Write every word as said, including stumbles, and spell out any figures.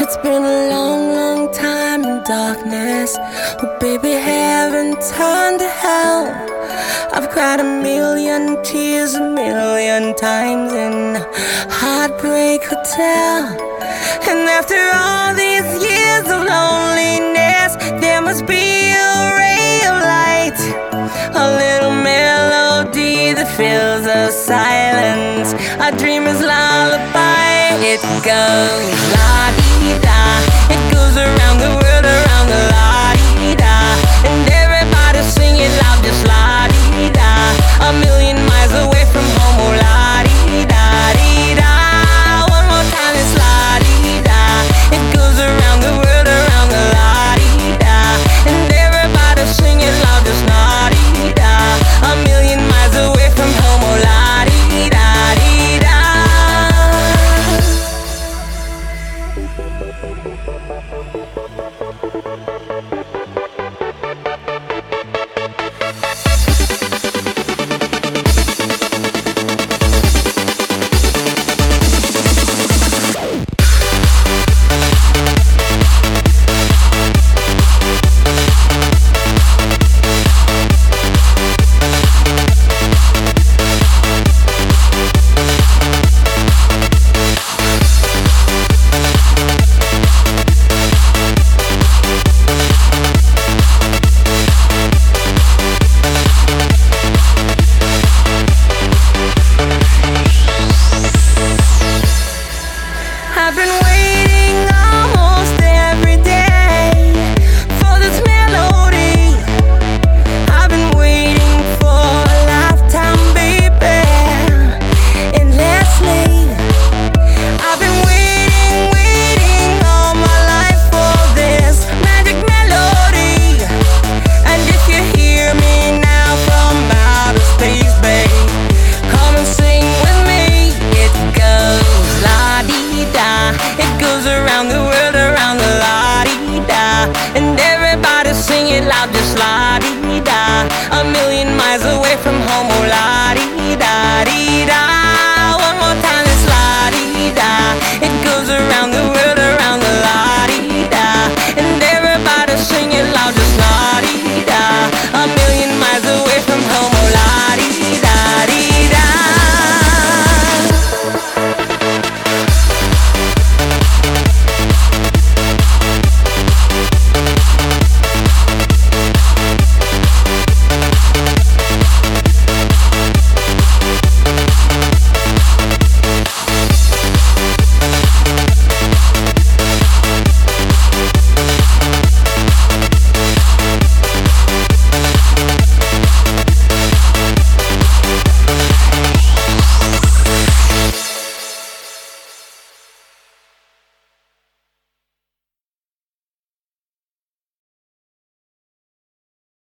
It's been a long, long time in darkness. Oh baby, heaven turned to hell. I've cried a million tears a million times in a Heartbreak Hotel. And after all these years of loneliness, there must be a ray of light, a little melody that fills the silence, a dreamer's lullaby. It goes la-dee-da, it goes around the world.